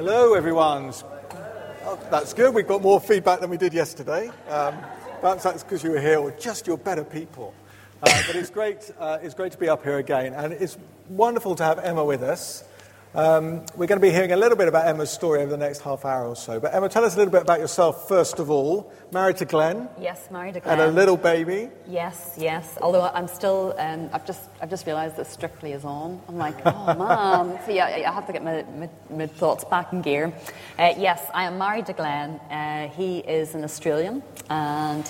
Hello, everyone. Oh, that's good. We've got more feedback than we did yesterday. Perhaps that's because you were here, or just you're better people. But it's great. It's great to be up here again, and it's wonderful to have Emma with us. We're going to be hearing a little bit about Emma's story over the next half hour or so. But Emma, tell us a little bit about yourself first of all. Married to Glenn. Yes, married to Glenn. And a little baby. Yes. Although I'm still, I've just realised that Strictly is on. I'm like, oh man. So yeah, I have to get my thoughts back in gear. Yes, I am married to Glenn. He is an Australian, and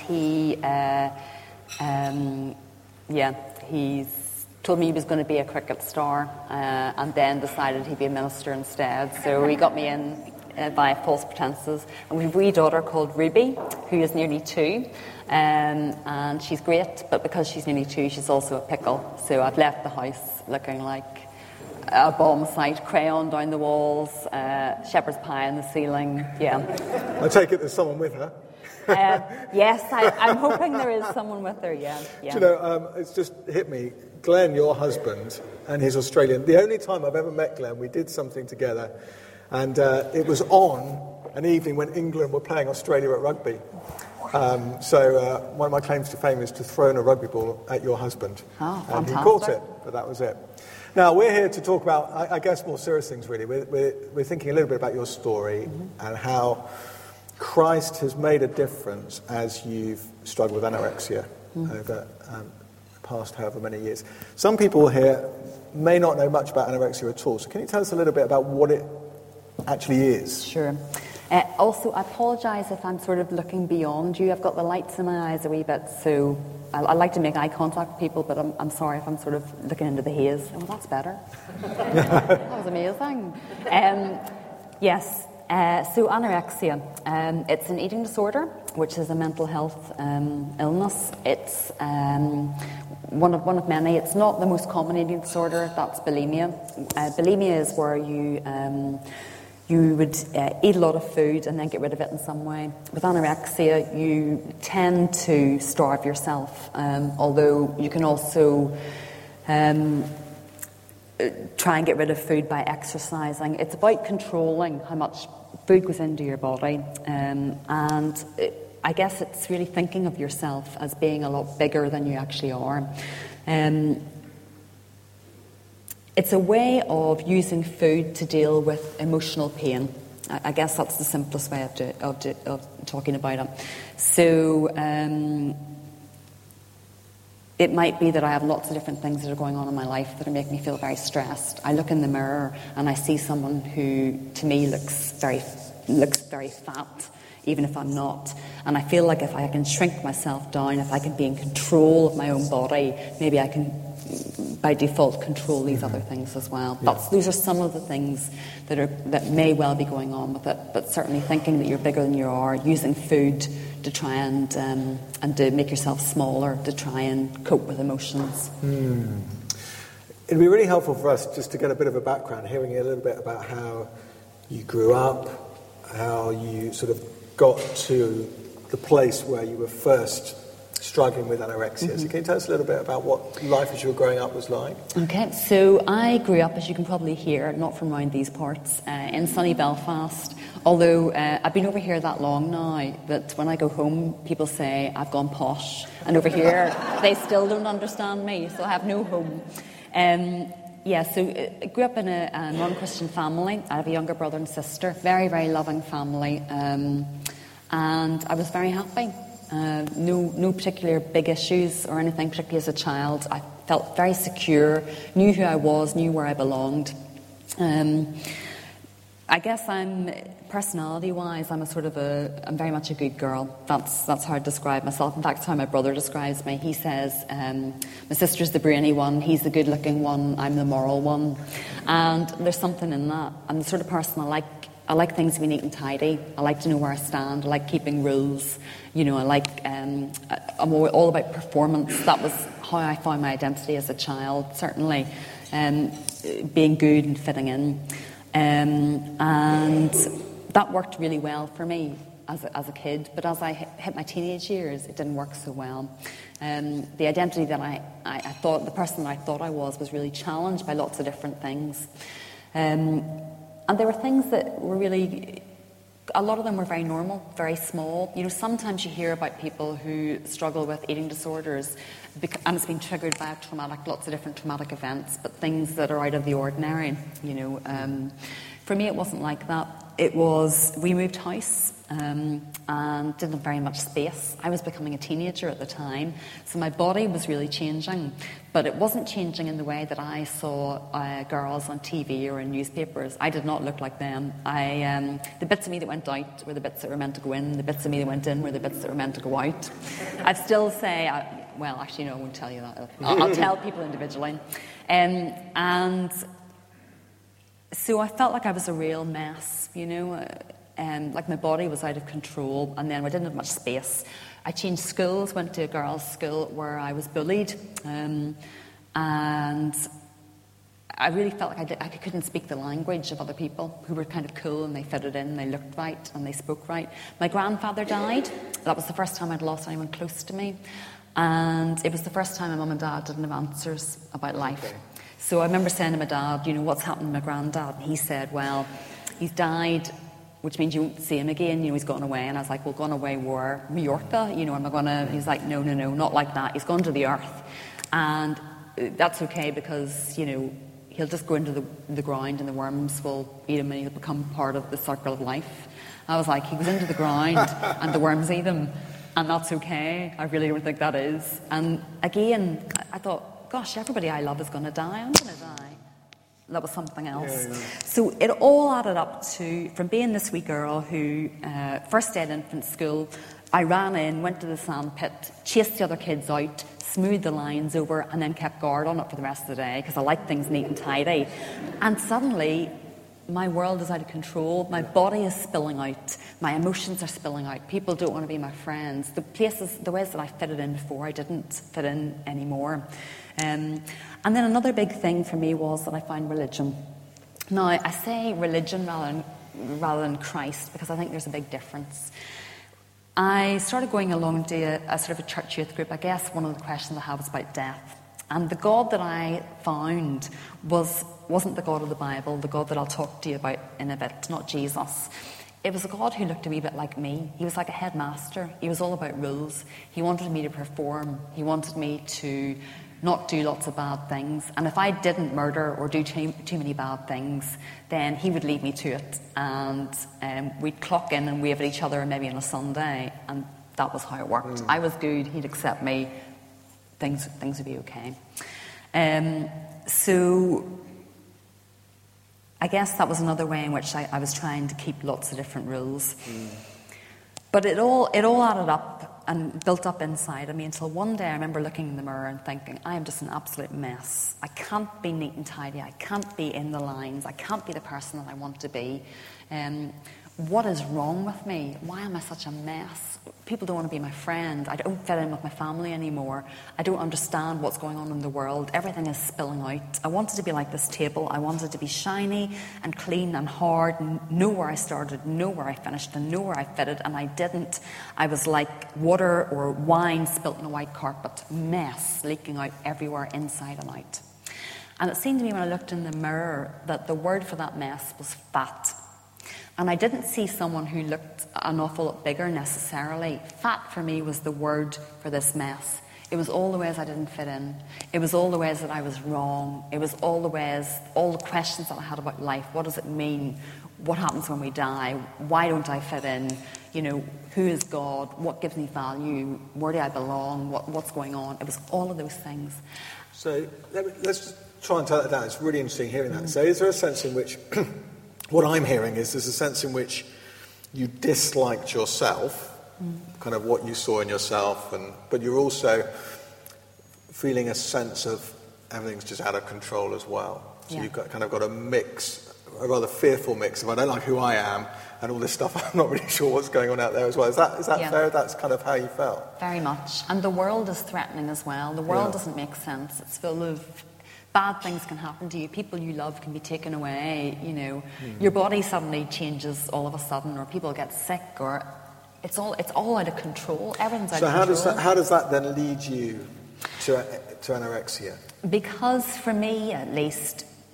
he's told me he was going to be a cricket star, and then decided he'd be a minister instead. So he got me in by false pretences. And we have a wee daughter called Ruby, who is nearly 2, and she's great, but because she's nearly 2, she's also a pickle. So I've left the house looking like a bomb site, crayon down the walls, shepherd's pie on the ceiling, yeah. I take it there's someone with her. Yes, I'm hoping there is someone with her, yeah. Do you know, it's just hit me. Glenn, your husband, and he's Australian. The only time I've ever met Glenn, we did something together, and it was on an evening when England were playing Australia at rugby. So one of my claims to fame is to throw in a rugby ball at your husband. Oh, and fantastic. he caught it, but that was it. Now, we're here to talk about, I guess, more serious things, really. We're thinking a little bit about your story and how Christ has made a difference as you've struggled with anorexia over the past however many years. Some people here may not know much about anorexia at all, so can you tell us a little bit about what it actually is? Sure. Also, I apologise if I'm sort of looking beyond you. I've got the lights in my eyes a wee bit, so I like to make eye contact with people, but I'm sorry if I'm sort of looking into the haze. Oh, that's better. That was amazing. Yes. So anorexia, it's an eating disorder, which is a mental health illness. It's one of many. It's not the most common eating disorder. That's bulimia. Bulimia is where you would eat a lot of food and then get rid of it in some way. With anorexia, you tend to starve yourself, although you can also try and get rid of food by exercising. It's about controlling how much food goes into your body, and I guess it's really thinking of yourself as being a lot bigger than you actually are. It's a way of using food to deal with emotional pain. I guess that's the simplest way of talking about it. So it might be that I have lots of different things that are going on in my life that are making me feel very stressed. I look in the mirror and I see someone who, to me, looks very fat, even if I'm not. And I feel like if I can shrink myself down, if I can be in control of my own body, maybe I can, by default, control these other things as well. Yeah. Those are some of the things that may well be going on with it. But certainly thinking that you're bigger than you are, using food to try and to make yourself smaller, to try and cope with emotions. It'd be really helpful for us just to get a bit of a background, hearing a little bit about how you grew up, how you sort of got to the place where you were first struggling with anorexia. So can you tell us a little bit about what life as you were growing up was like? Okay, so I grew up, as you can probably hear, not from around these parts, in sunny Belfast. Although I've been over here that long now that when I go home, people say I've gone posh. And over here, they still don't understand me, so I have no home. So I grew up in a non-Christian family. I have a younger brother and sister, very, very loving family. And I was very happy. No particular big issues or anything, particularly as a child. I felt very secure, knew who I was, knew where I belonged. I guess personality-wise, I'm very much a good girl. That's how I describe myself. In fact, that's how my brother describes me. He says, my sister's the brainy one, he's the good-looking one, I'm the moral one. And there's something in that. I'm the sort of person I like things being neat and tidy. I like to know where I stand. I like keeping rules. I'm all about performance. That was how I found my identity as a child, certainly. Being good and fitting in. And that worked really well for me as a kid. But as I hit my teenage years, it didn't work so well. The identity that I thought, the person that I thought I was really challenged by lots of different things. And there were things that were really, a lot of them were very normal, very small. You know, sometimes you hear about people who struggle with eating disorders and it's been triggered by lots of different traumatic events, but things that are out of the ordinary, you know. For me, it wasn't like that. It was, we moved house and didn't have very much space. I was becoming a teenager at the time, so my body was really changing, but it wasn't changing in the way that I saw girls on TV or in newspapers. I did not look like them. The bits of me that went out were the bits that were meant to go in, the bits of me that went in were the bits that were meant to go out. I'd still say, well, actually, no, I won't tell you that. I'll tell people individually. And so I felt like I was a real mess, you know, like my body was out of control, and then I didn't have much space. I changed schools, went to a girls' school where I was bullied, and I really felt like I couldn't speak the language of other people who were kind of cool and they fitted in, they looked right and they spoke right. My grandfather died. That was the first time I'd lost anyone close to me, and it was the first time my mum and dad didn't have answers about life. Okay. So I remember saying to my dad, you know, what's happened to my granddad? And he said, well, he's died, which means you won't see him again, you know, he's gone away. And I was like, well, gone away where? Mallorca? You know, am I going to... He's like, no, not like that. He's gone to the earth. And that's okay because, you know, he'll just go into the ground and the worms will eat him and he'll become part of the circle of life. I was like, he goes into the ground and the worms eat him, and that's okay. I really don't think that is. And again, I thought, gosh, everybody I love is going to die. I'm going to die. That was something else. Yeah. So it all added up to, from being this wee girl who, first day at infant school, I ran in, went to the sand pit, chased the other kids out, smoothed the lines over, and then kept guard on it for the rest of the day because I like things neat and tidy. And suddenly, my world is out of control. My body is spilling out. My emotions are spilling out. People don't want to be my friends. The ways that I fitted in before, I didn't fit in anymore. And then another big thing for me was that I found religion. Now, I say religion rather than Christ because I think there's a big difference. I started going along to a sort of a church youth group. I guess one of the questions I have was about death. And the God that I found wasn't the God of the Bible, the God that I'll talk to you about in a bit, not Jesus. It was a God who looked a wee bit like me. He was like a headmaster. He was all about rules. He wanted me to perform. He wanted me to not do lots of bad things. And if I didn't murder or do too many bad things, then he would lead me to it. And we'd clock in and wave at each other maybe on a Sunday. And that was how it worked. I was good. He'd accept me. Things would be okay. So I guess that was another way in which I was trying to keep lots of different rules. But it all added up and built up inside of me until one day I remember looking in the mirror and thinking, I am just an absolute mess. I can't be neat and tidy. I can't be in the lines. I can't be the person that I want to be. What is wrong with me? Why am I such a mess? People don't want to be my friend. I don't fit in with my family anymore. I don't understand what's going on in the world. Everything is spilling out. I wanted to be like this table. I wanted to be shiny and clean and hard, and know where I started, know where I finished, and know where I fitted, and I didn't. I was like water or wine spilt on a white carpet, mess leaking out everywhere, inside and out. And it seemed to me when I looked in the mirror that the word for that mess was fat. And I didn't see someone who looked an awful lot bigger necessarily. Fat for me was the word for this mess. It was all the ways I didn't fit in. It was all the ways that I was wrong. It was all the ways, all the questions that I had about life. What does it mean? What happens when we die? Why don't I fit in? You know, who is God? What gives me value? Where do I belong? What's going on? It was all of those things. So let's just try and tell that down. It's really interesting hearing that. So is there a sense in which... What I'm hearing is there's a sense in which you disliked yourself, kind of what you saw in yourself, but you're also feeling a sense of everything's just out of control as well. So you've got a mix, a rather fearful mix of I don't like who I am and all this stuff. I'm not really sure what's going on out there as well. Is that fair? That's kind of how you felt? Very much. And the world is threatening as well. The world doesn't make sense. It's full of... Bad things can happen to you. People you love can be taken away. You know, your body suddenly changes all of a sudden, or people get sick, or it's all out of control. Everything's out of control. So how does that then lead you to anorexia? Because for me, at least,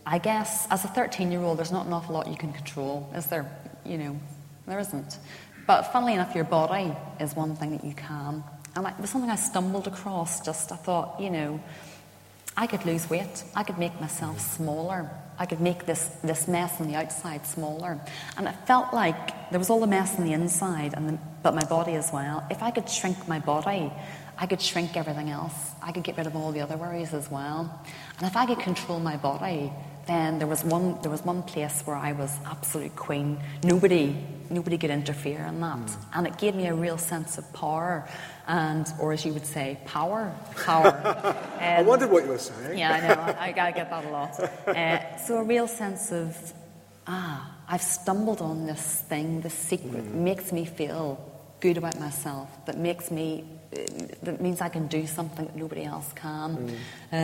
I guess as a 13-year-old, there's not an awful lot you can control, is there? There isn't. But funnily enough, your body is one thing that you can. And it was something I stumbled across. I thought, I could lose weight. I could make myself smaller. I could make this mess on the outside smaller. And it felt like there was all the mess on the inside, but my body as well. If I could shrink my body, I could shrink everything else. I could get rid of all the other worries as well. And if I could control my body, then there was one place where I was absolute queen. Nobody could interfere in that. And it gave me a real sense of power, or as you would say, power. I wondered what you were saying. Yeah, I know. I get that a lot. So a real sense of, I've stumbled on this thing, this secret, makes me feel good about myself, that means I can do something that nobody else can.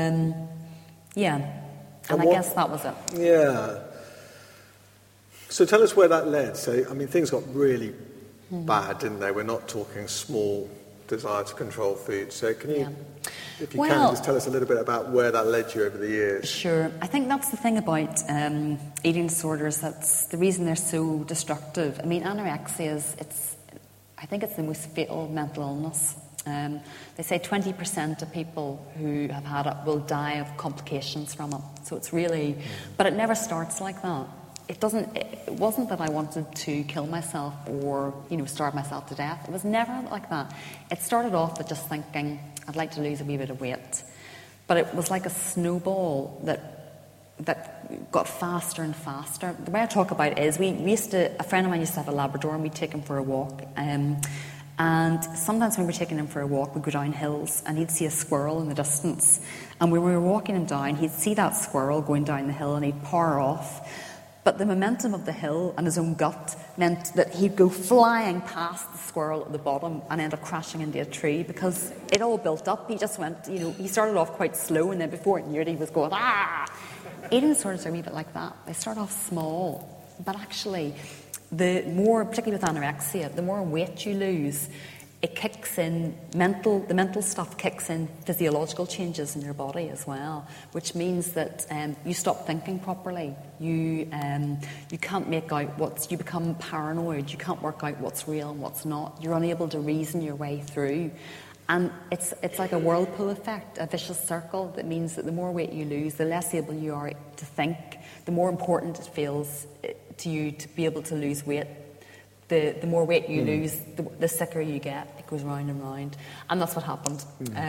And I guess that was it. Yeah. So tell us where that led. So, things got really bad, didn't they? We're not talking small desire to control food. So can you, if you can, just tell us a little bit about where that led you over the years? Sure. I think that's the thing about eating disorders. That's the reason they're so destructive. Anorexia I think it's the most fatal mental illness. They say 20% of people who have had it will die of complications from it. So it's really, but it never starts like that. It wasn't that I wanted to kill myself or, starve myself to death. It was never like that. It started off with just thinking, I'd like to lose a wee bit of weight. But it was like a snowball that got faster and faster. The way I talk about it is, a friend of mine used to have a Labrador, and we'd take him for a walk. And sometimes when we were taking him for a walk, we'd go down hills and he'd see a squirrel in the distance. And when we were walking him down, he'd see that squirrel going down the hill and he'd power off. But the momentum of the hill and his own gut meant that he'd go flying past the squirrel at the bottom and end up crashing into a tree because it all built up. He just went, he started off quite slow, and then before it knew it, he was going, Eating disorders are a wee bit like that. They start off small, but actually, particularly with anorexia, the more weight you lose, it kicks in the mental stuff kicks in physiological changes in your body as well, which means that you stop thinking properly. You can't make out you become paranoid. You can't work out what's real and what's not. You're unable to reason your way through. And it's like a whirlpool effect, a vicious circle that means that the more weight you lose, the less able you are to think, the more important it feels to you to be able to lose weight. The more weight you lose, the sicker you get. It goes round and round. And that's what happened.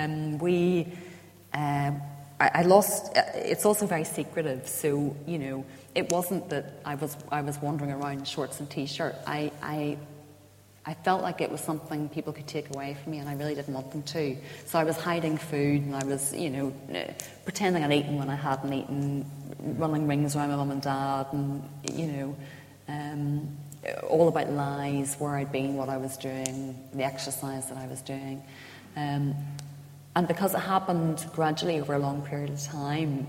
I lost, it's also very secretive, so, it wasn't that I was wandering around in shorts and T-shirt. I felt like it was something people could take away from me, and I really didn't want them to. So I was hiding food, and I was, pretending I'd eaten when I hadn't eaten, running rings around my mum and dad, and, all about lies, where I'd been, what I was doing, the exercise that I was doing. And because it happened gradually over a long period of time,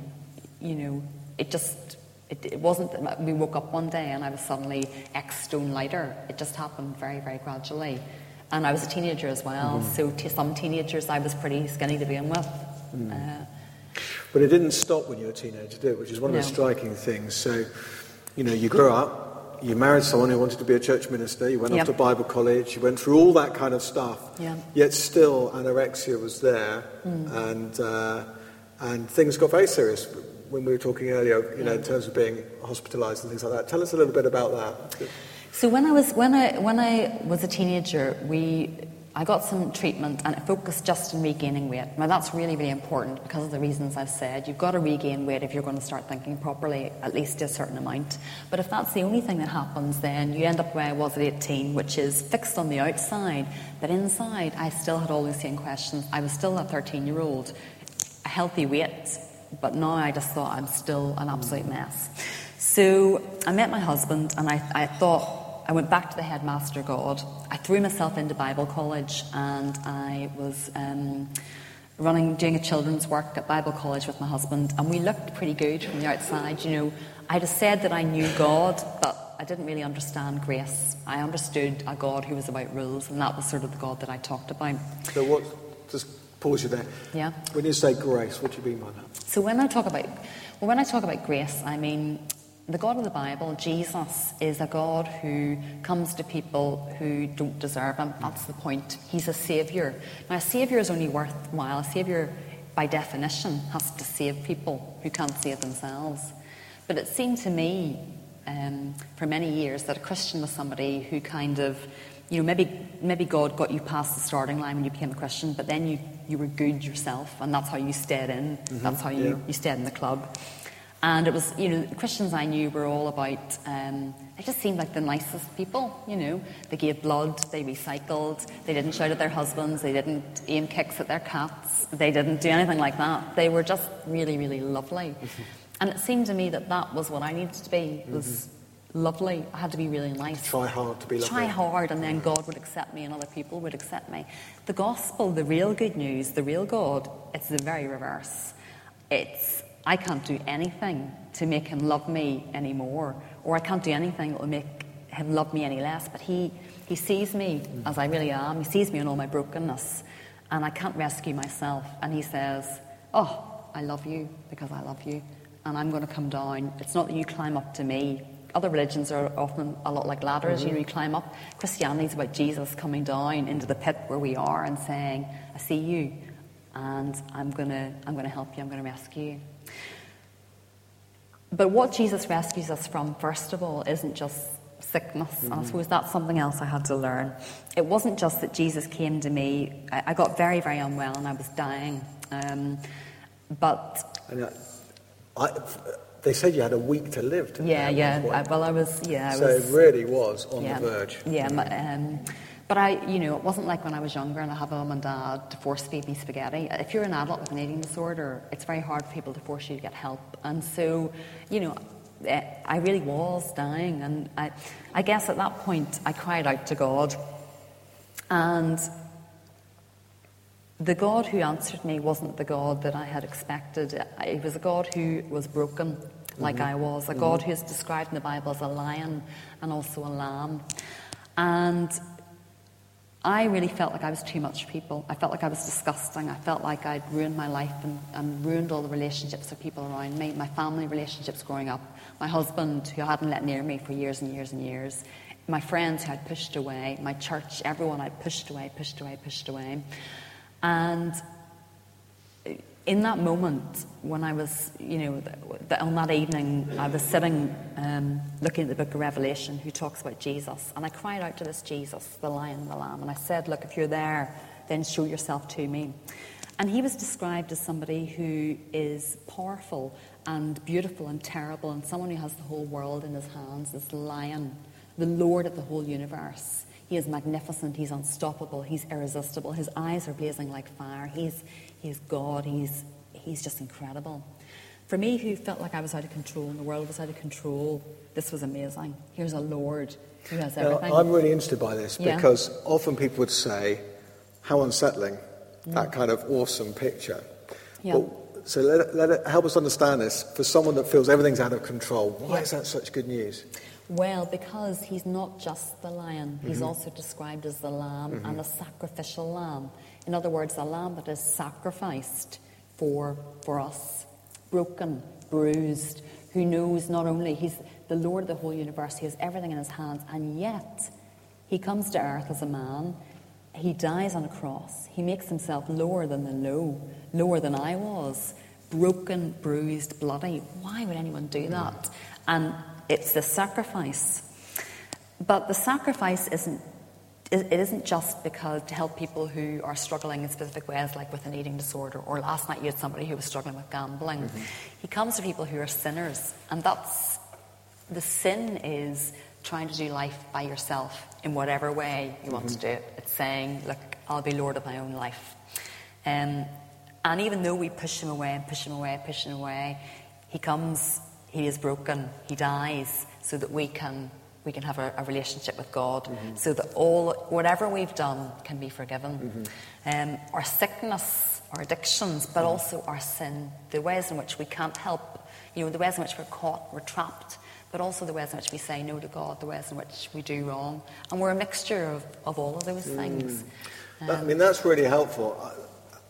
it wasn't that we woke up one day and I was suddenly X stone lighter. It just happened very, very gradually. And I was a teenager as well, so to some teenagers I was pretty skinny to begin with. But it didn't stop when you were a teenager, did it? Which is one of the striking things. So, you grew up, you married someone who wanted to be a church minister, you went off to Bible college, you went through all that kind of stuff, yet still anorexia was there, and things got very serious. When we were talking earlier, in terms of being hospitalised and things like that. Tell us a little bit about that. So when I was a teenager, I got some treatment, and it focused just on regaining weight. Now that's really, really important because of the reasons I've said. You've got to regain weight if you're going to start thinking properly, at least to a certain amount. But if that's the only thing that happens, then you end up where I was at 18, which is fixed on the outside, but inside I still had all those same questions. I was still a 13-year-old, a healthy weight. But now I just thought I'm still an absolute mess. So I met my husband, and I went back to the headmaster God. I threw myself into Bible college, and I was doing a children's work at Bible college with my husband, and we looked pretty good from the outside. I just said that I knew God, but I didn't really understand grace. I understood a God who was about rules, and that was sort of the God that I talked about. So just pause you there. Yeah. When you say grace, what do you mean by that? So when I talk about grace, I mean the God of the Bible, Jesus, is a God who comes to people who don't deserve him. That's the point. He's a saviour. Now, a saviour is only worthwhile. A saviour, by definition, has to save people who can't save themselves. But it seemed to me, for many years, that a Christian was somebody who kind of, maybe God got you past the starting line when you became a Christian, but then you were good yourself, and that's how you stayed in. Mm-hmm. That's how you stayed in the club. And it was, Christians I knew were all about, they just seemed like the nicest people, They gave blood, they recycled, they didn't shout at their husbands, they didn't aim kicks at their cats, they didn't do anything like that. They were just really, really lovely. Mm-hmm. And it seemed to me that was what I needed to be, was lovely. I had to be really nice. Try hard to be lovely. Try hard, and then God would accept me and other people would accept me. The gospel, the real good news, the real God, it's the very reverse. It's, I can't do anything to make him love me anymore, or I can't do anything that will make him love me any less, but he sees me as I really am. He sees me in all my brokenness, and I can't rescue myself. And he says, oh, I love you because I love you, and I'm going to come down. It's not that you climb up to me. Other religions are often a lot like ladders. You climb up. Christianity is about Jesus coming down into the pit where we are and saying, I see you, and I'm going to help you. I'm going to rescue you. But what Jesus rescues us from, first of all, isn't just sickness. And I suppose that's something else I had to learn. It wasn't just that Jesus came to me. I got very, very unwell and I was dying. They said you had a week to live. So it really was on the verge. But it wasn't like when I was younger and I had a mum and dad to force feed me spaghetti. If you're an adult with an eating disorder, it's very hard for people to force you to get help. And so, I really was dying. And I guess at that point, I cried out to God. And the God who answered me wasn't the God that I had expected. It was a God who was broken, like I was. A God who is described in the Bible as a lion and also a lamb. And I really felt like I was too much for people. I felt like I was disgusting. I felt like I'd ruined my life and ruined all the relationships with people around me, my family relationships growing up, my husband who hadn't let near me for years and years and years, my friends who I'd pushed away, my church, everyone I'd pushed away. And in that moment, when I was, on that evening, I was sitting looking at the book of Revelation, who talks about Jesus, and I cried out to this Jesus, the Lion and the Lamb, and I said, look, if you're there, then show yourself to me. And he was described as somebody who is powerful and beautiful and terrible, and someone who has the whole world in his hands, this lion, the Lord of the whole universe. He is magnificent, he's unstoppable, he's irresistible, his eyes are blazing like fire, he's God, he's just incredible. For me, who felt like I was out of control and the world was out of control, this was amazing. Here's a Lord who has everything. Now, I'm really interested by this because often people would say, how unsettling, that kind of awesome picture. Yeah. So let it help us understand this. For someone that feels everything's out of control, why is that such good news? Well, because he's not just the lion. He's also described as the lamb and a sacrificial lamb. In other words, a lamb that is sacrificed for us. Broken, bruised, who knows not only he's the Lord of the whole universe, he has everything in his hands, and yet he comes to earth as a man. He dies on a cross. He makes himself lower than the low, lower than I was. Broken, bruised, bloody. Why would anyone do that? And it's the sacrifice. But the sacrifice isn't just because to help people who are struggling in specific ways, like with an eating disorder, or last night you had somebody who was struggling with gambling. He comes to people who are sinners, and the sin is trying to do life by yourself in whatever way you want to do it. It's saying, look, I'll be Lord of my own life. And even though we push him away, he comes. He is broken. He dies so that we can have a relationship with God, so that whatever we've done can be forgiven. Our sickness, our addictions, but also our sin, the ways in which we can't help, the ways in which we're caught, we're trapped, but also the ways in which we say no to God, the ways in which we do wrong. And we're a mixture of all of those things. That's really helpful.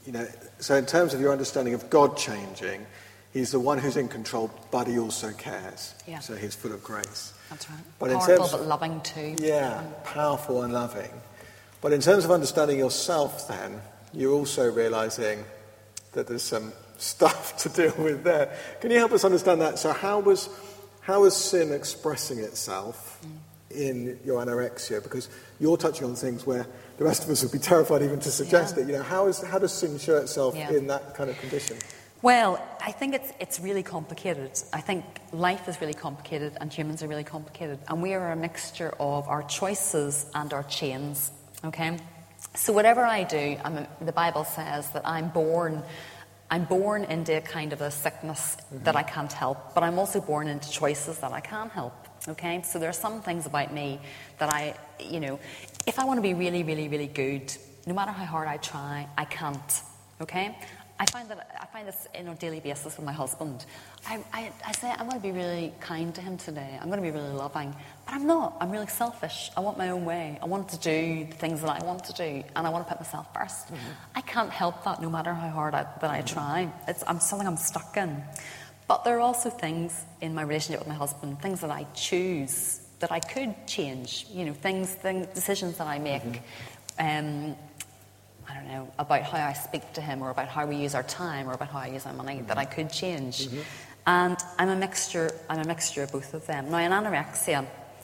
so in terms of your understanding of God changing, he's the one who's in control, but he also cares. Yeah. So he's full of grace. That's right. But Powerful but loving too. Yeah, powerful and loving. But in terms of understanding yourself then, you're also realising that there's some stuff to deal with there. Can you help us understand that? So how was sin expressing itself in your anorexia? Because you're touching on things where the rest of us would be terrified even to suggest it. How does sin show itself in that kind of condition? Well, I think it's really complicated. I think life is really complicated and humans are really complicated. And we are a mixture of our choices and our chains, okay? So whatever I do, the Bible says that I'm born into a kind of a sickness that I can't help, but I'm also born into choices that I can help, okay? So there are some things about me that if I want to be really, really, really good, no matter how hard I try, I can't, okay? I find this on a daily basis with my husband. I say, I'm going to be really kind to him today. I'm going to be really loving. But I'm not. I'm really selfish. I want my own way. I want to do the things that I want to do. And I want to put myself first. Mm-hmm. I can't help that no matter how hard I try. It's something I'm stuck in. But there are also things in my relationship with my husband, things that I choose that I could change. Decisions that I make. Mm-hmm. I don't know, about how I speak to him or about how we use our time or about how I use our money that I could change. Mm-hmm. And I'm a mixture of both of them. Now in anorexia,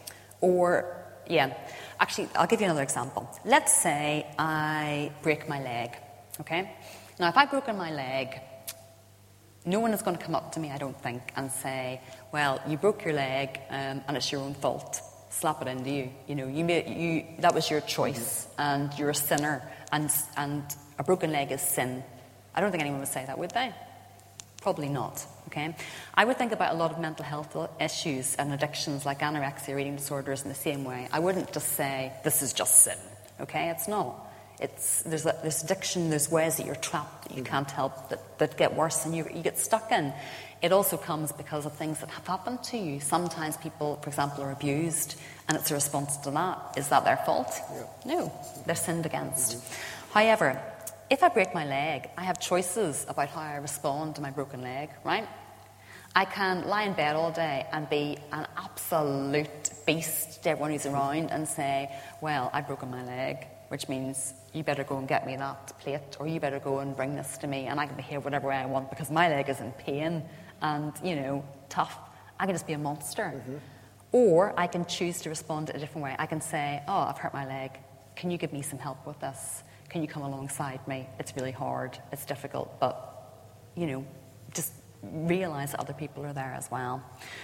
actually I'll give you another example. Let's say I break my leg, okay? Now if I've broken my leg, no one is going to come up to me, I don't think, and say, well, you broke your leg and it's your own fault. Slap it into you. That was your choice and you're a sinner. And a broken leg is sin. I don't think anyone would say that, would they? Probably not, okay? I would think about a lot of mental health issues and addictions like anorexia or eating disorders in the same way. I wouldn't just say, this is just sin, okay? It's not. There's addiction, there's ways that you're trapped that you can't help, that get worse and you get stuck in. It also comes because of things that have happened to you. Sometimes people, for example, are abused and it's a response to that. Is that their fault? Yeah. No, they're sinned against. Mm-hmm. However, if I break my leg, I have choices about how I respond to my broken leg, right? I can lie in bed all day and be an absolute beast to everyone who's around and say, well, I've broken my leg, which means you better go and get me that plate, or you better go and bring this to me, and I can behave whatever way I want because my leg is in pain and, tough. I can just be a monster. Mm-hmm. Or I can choose to respond in a different way. I can say, oh, I've hurt my leg. Can you give me some help with this? Can you come alongside me? It's really hard. It's difficult. But, just realise that other people are there as well.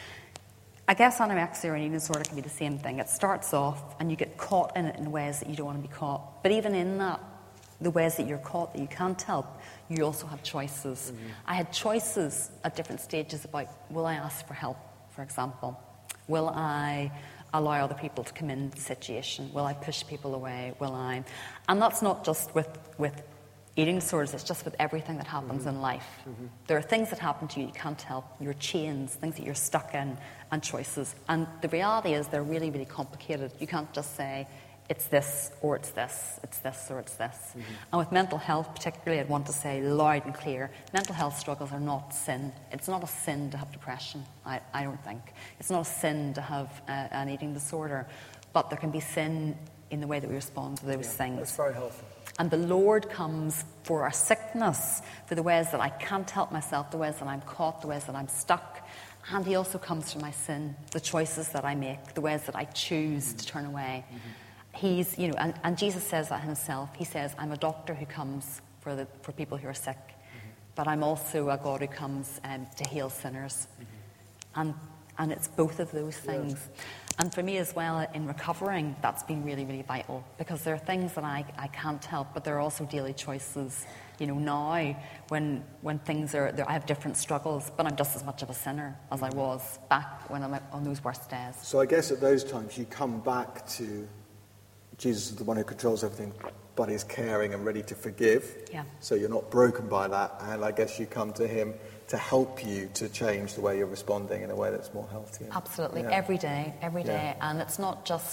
I guess anorexia or an eating disorder can be the same thing. It starts off and you get caught in it in ways that you don't want to be caught. But even in that, the ways that you're caught that you can't help, you also have choices. Mm-hmm. I had choices at different stages about, will I ask for help, for example? Will I allow other people to come into the situation? Will I push people away? And that's not just with eating disorders, it's just with everything that happens in life. Mm-hmm. There are things that happen to you you can't help, your chains, things that you're stuck in, and choices. And the reality is they're really, really complicated. You can't just say, it's this or it's this, it's this or it's this. Mm-hmm. And with mental health particularly, I'd want to say loud and clear, mental health struggles are not sin. It's not a sin to have depression, I don't think. It's not a sin to have an eating disorder, but there can be sin in the way that we respond to those things. That's very helpful. And the Lord comes for our sickness, for the ways that I can't help myself, the ways that I'm caught, the ways that I'm stuck. And he also comes for my sin, the choices that I make, the ways that I choose to turn away. Mm-hmm. He's, and Jesus says that himself. He says, I'm a doctor who comes for people who are sick, but I'm also a God who comes to heal sinners. Mm-hmm. And it's both of those things. Yes. And for me as well, in recovering, that's been really, really vital, because there are things that I can't help, but there are also daily choices. Now, when things are there, I have different struggles, but I'm just as much of a sinner as I was back when I'm on those worst days. So I guess at those times you come back to Jesus is the one who controls everything, but is caring and ready to forgive. Yeah. So you're not broken by that, and I guess you come to him to help you to change the way you're responding in a way that's more healthy. Absolutely, every day, and it's not just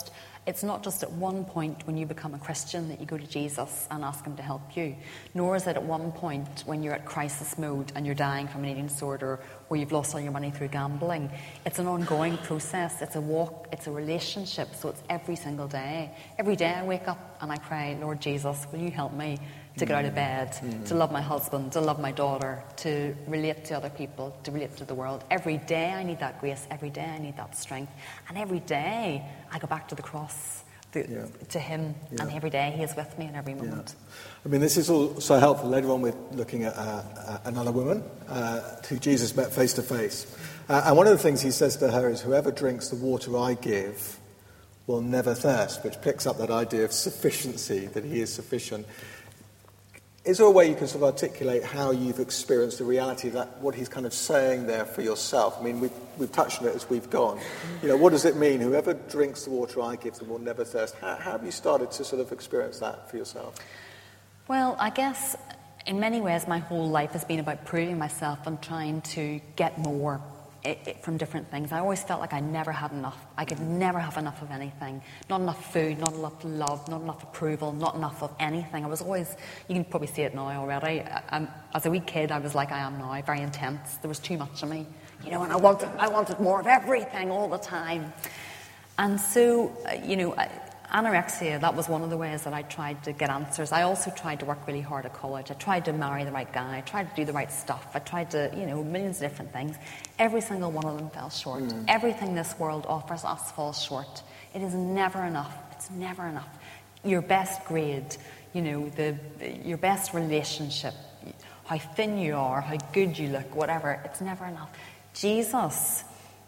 it's not just at one point when you become a Christian that you go to Jesus and ask him to help you, nor is it at one point when you're at crisis mode and you're dying from an eating disorder or you've lost all your money through gambling. It's an ongoing process. It's a walk. It's a relationship. So it's every single day. Every day I wake up and I pray, Lord Jesus, will you help me to get out of bed, to love my husband, to love my daughter, to relate to other people, to relate to the world. Every day I need that grace. Every day I need that strength. And every day I go back to the cross, to him. Yeah. And every day he is with me in every moment. I mean, this is all so helpful. Later on we're looking at another woman who Jesus met face to face. And one of the things he says to her is, whoever drinks the water I give will never thirst, which picks up that idea of sufficiency, that he is sufficient. Is there a way you can sort of articulate how you've experienced the reality of that, what he's kind of saying there for yourself? I mean, we've touched on it as we've gone. You know, what does it mean? Whoever drinks the water I give them will never thirst. How have you started to sort of experience that for yourself? Well, I guess in many ways my whole life has been about proving myself and trying to get more from different things. I always felt like I never had enough. I could never have enough of anything. Not enough food, not enough love, not enough approval, not enough of anything. I was always, you can probably see it now already, as a wee kid I was like I am now, very intense. There was too much of me, you know, and I wanted more of everything all the time. And so, anorexia, that was one of the ways that I tried to get answers. I also tried to work really hard at college. I tried to marry the right guy. I tried to do the right stuff. I tried to, millions of different things. Every single one of them fell short. Everything this world offers us falls short. It is never enough. It's never enough. Your best grade, your best relationship, how thin you are, how good you look, whatever, it's never enough. Jesus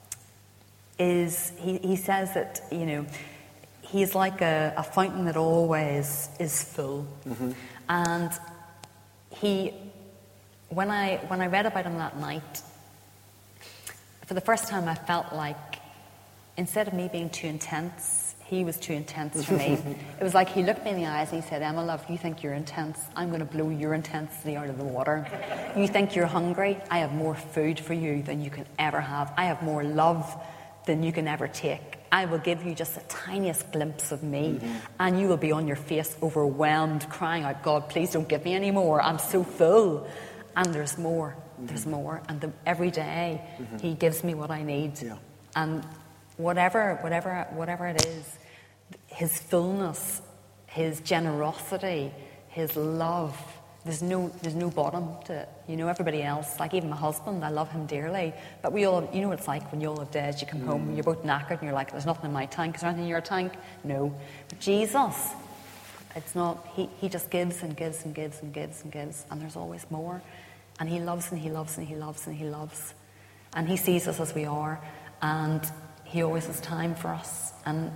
he says that, he's like a fountain that always is full. Mm-hmm. And when I read about him that night, for the first time I felt like instead of me being too intense, he was too intense for me. It was like he looked me in the eyes and he said, Emma, love, you think you're intense? I'm going to blow your intensity out of the water. You think you're hungry? I have more food for you than you can ever have. I have more love than you can ever take. I will give you just the tiniest glimpse of me, and you will be on your face overwhelmed, crying out, God, please don't give me any more. I'm so full. And there's more. There's more. And every day he gives me what I need. Yeah. And whatever it is, his fullness, his generosity, his love, there's no bottom to it. Everybody else, like even my husband, I love him dearly. But we all, what it's like when you all have days, you come home, you're both knackered, and you're like, there's nothing in my tank. Is there anything in your tank? No. But Jesus, it's not, he just gives and gives and gives and gives and gives, and there's always more. And he loves and he loves and he loves and he loves. And he sees us as we are, and he always has time for us. And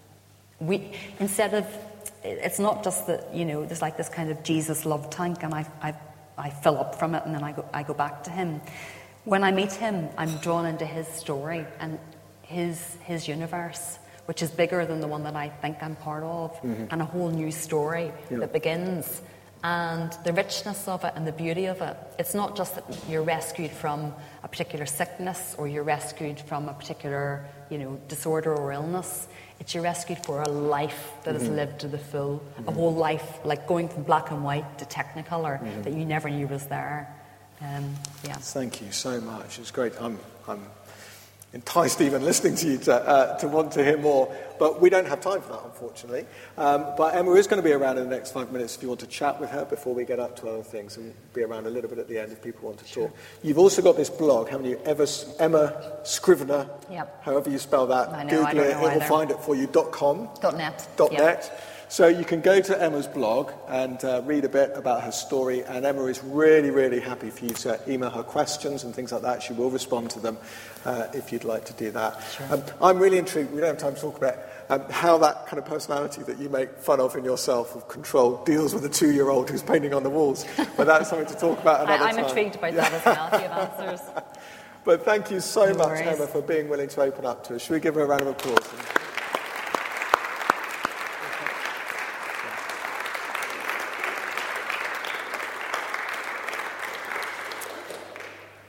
it's not just that, there's like this kind of Jesus love tank and I fill up from it and then I go back to him. When I meet him, I'm drawn into his story and his universe, which is bigger than the one that I think I'm part of, and a whole new story that begins. And the richness of it and the beauty of it, it's not just that you're rescued from a particular sickness or you're rescued from a particular, disorder or illness. It's you're rescued for a life that is lived to the full, a whole life, like going from black and white to technicolor that you never knew was there. Thank you so much. It's great. I'm enticed even listening to you to want to hear more, but we don't have time for that, unfortunately. But Emma is going to be around in the next 5 minutes if you want to chat with her before we get up to other things, and be around a little bit at the end if people want to talk. You've also got this blog, haven't you? Emma Scrivener, however you spell that. I know, Google I don't know it, it'll find it for you, .com. .net. .net. So you can go to Emma's blog and read a bit about her story, and Emma is really, really happy for you to email her questions and things like that. She will respond to them if you'd like to do that. Sure. I'm really intrigued, we don't have time to talk about how that kind of personality that you make fun of in yourself, of control, deals with a 2-year-old who's painting on the walls. But that's something to talk about another time. I'm intrigued by the personality of answers. But thank you so much, worries. Emma, for being willing to open up to us. Should we give her a round of applause?